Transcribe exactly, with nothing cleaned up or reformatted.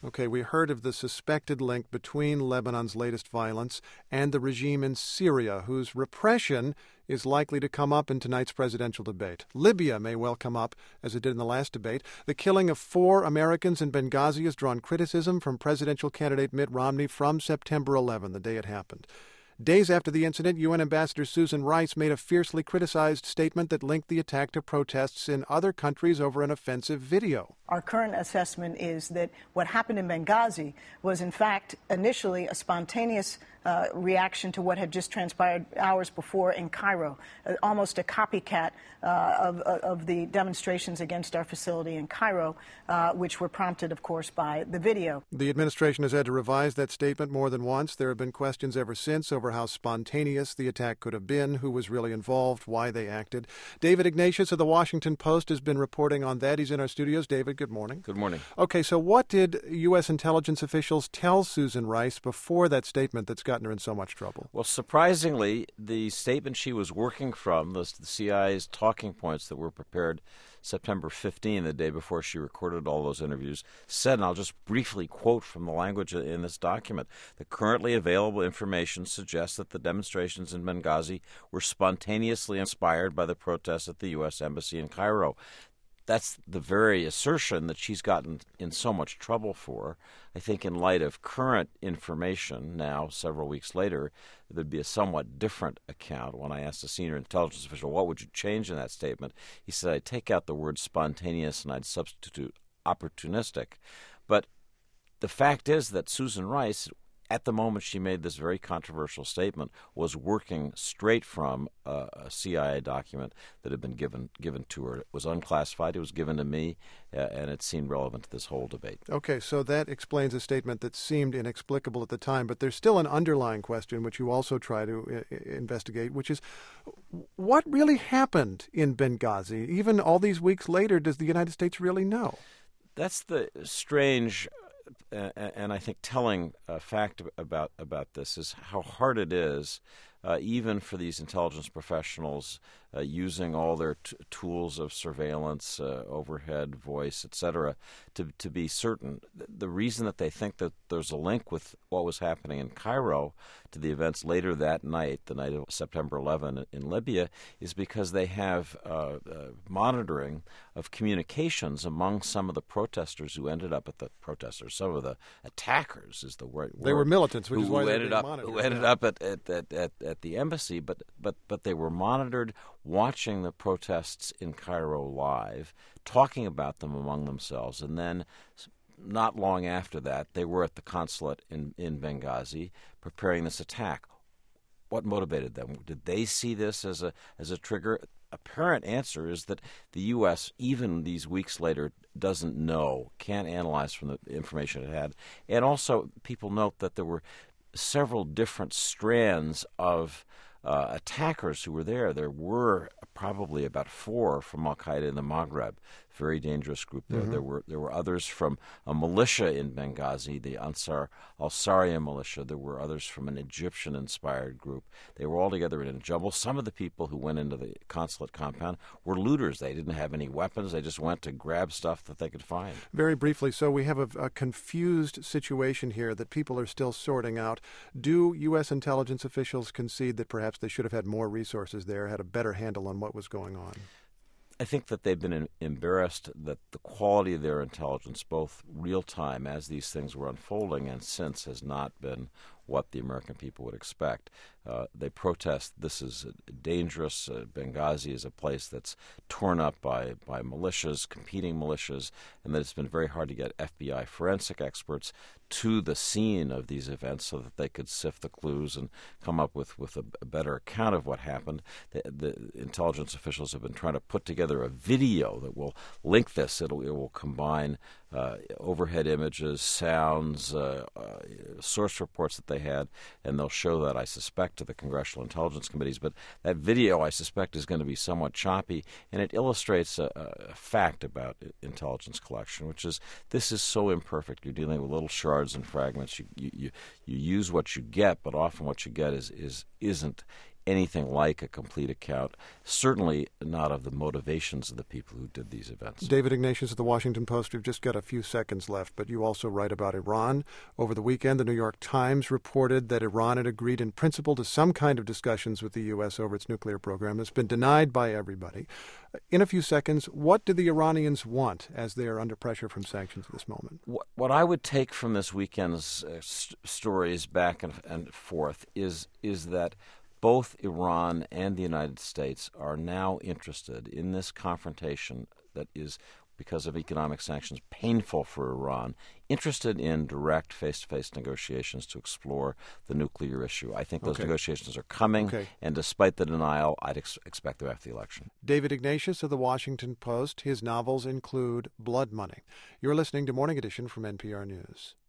Okay, we heard of the suspected link between Lebanon's latest violence and the regime in Syria, whose repression is likely to come up in tonight's presidential debate. Libya may well come up, as it did in the last debate. The killing of four Americans in Benghazi has drawn criticism from presidential candidate Mitt Romney from September eleventh, the day it happened. Days after the incident, U N Ambassador Susan Rice made a fiercely criticized statement that linked the attack to protests in other countries over an offensive video. Our current assessment is that what happened in Benghazi was, in fact, initially a spontaneous uh, reaction to what had just transpired hours before in Cairo, uh, almost a copycat uh, of, of the demonstrations against our facility in Cairo, uh, which were prompted, of course, by the video. The administration has had to revise that statement more than once. There have been questions ever since over how spontaneous the attack could have been, who was really involved, why they acted. David Ignatius of the Washington Post has been reporting on that. He's in our studios. David, good morning. Good morning. Okay, so what did U S intelligence officials tell Susan Rice before that statement that's gotten her in so much trouble? Well, surprisingly, the statement she was working from, the, the C I A's talking points that were prepared September fifteenth, the day before she recorded all those interviews, said, and I'll just briefly quote from the language in this document, the currently available information suggests that the demonstrations in Benghazi were spontaneously inspired by the protests at the U S Embassy in Cairo. That's the very assertion that she's gotten in so much trouble for. I think in light of current information now, several weeks later, there'd be a somewhat different account. When I asked a senior intelligence official, what would you change in that statement? He said, I'd take out the word spontaneous and I'd substitute opportunistic. But the fact is that Susan Rice, at the moment she made this very controversial statement, was working straight from uh, a C I A document that had been given given to her. It was unclassified. It was given to me, uh, and it seemed relevant to this whole debate. Okay, so that explains a statement that seemed inexplicable at the time, but there's still an underlying question, which you also try to uh, investigate, which is what really happened in Benghazi? Even all these weeks later, does the United States really know? That's the strange Uh, and I think telling uh, fact about about this is how hard it is, uh, even for these intelligence professionals, uh, using all their t- tools of surveillance, uh, overhead, voice, et cetera, to to be certain. The reason that they think that there's a link with what was happening in Cairo to the events later that night, the night of September eleventh in Libya, is because they have uh, uh, monitoring of communications among some of the protesters who ended up at the protesters. Some of the attackers is the word. They were militants, which who, is why who they ended were up monitored. who ended yeah. up at at, at, at at the embassy, but but but they were monitored, watching the protests in Cairo live, talking about them among themselves, and then not long after that, they were at the consulate in in Benghazi preparing this attack. What motivated them? Did they see this as a as a trigger? Apparent answer is that the U S, even these weeks later, doesn't know, can't analyze from the information it had. And also, people note that there were several different strands of uh, attackers who were there. There were probably about four from Al-Qaeda in the Maghreb, very dangerous group there. Mm-hmm. There were there were others from a militia in Benghazi, the Ansar al-Sharia militia. There were others from an Egyptian-inspired group. They were all together in a jumble. Some of the people who went into the consulate compound were looters. They didn't have any weapons. They just went to grab stuff that they could find. Very briefly, so we have a, a confused situation here that people are still sorting out. Do U S intelligence officials concede that perhaps they should have had more resources there, had a better handle on what was going on? I think that they've been embarrassed that the quality of their intelligence, both real-time as these things were unfolding and since, has not been what the American people would expect. Uh, they protest this is dangerous. Uh, Benghazi is a place that's torn up by, by militias, competing militias, and that it's been very hard to get F B I forensic experts to the scene of these events so that they could sift the clues and come up with, with a, a better account of what happened. The, the intelligence officials have been trying to put together a video that will link this. It'll, it will combine uh, overhead images, sounds, uh, uh, source reports that they had, and they'll show that, I suspect, to the Congressional Intelligence Committees. But that video, I suspect, is going to be somewhat choppy, and it illustrates a, a fact about intelligence collection, which is this is so imperfect. You're dealing with little shards and fragments. You you, you, you use what you get, but often what you get is, is, isn't anything like a complete account, certainly not of the motivations of the people who did these events. David Ignatius of the Washington Post, we've just got a few seconds left, but you also write about Iran. Over the weekend, the New York Times reported that Iran had agreed in principle to some kind of discussions with the U S over its nuclear program. It's been denied by everybody. In a few seconds, what do the Iranians want as they are under pressure from sanctions at this moment? What I would take from this weekend's uh, st- stories back and, and forth is is that both Iran and the United States are now interested in this confrontation that is, because of economic sanctions, painful for Iran, interested in direct face-to-face negotiations to explore the nuclear issue. I think those okay. negotiations are coming, okay. and despite the denial, I'd ex- expect them after the election. David Ignatius of the Washington Post. His novels include Blood Money. You're listening to Morning Edition from N P R News.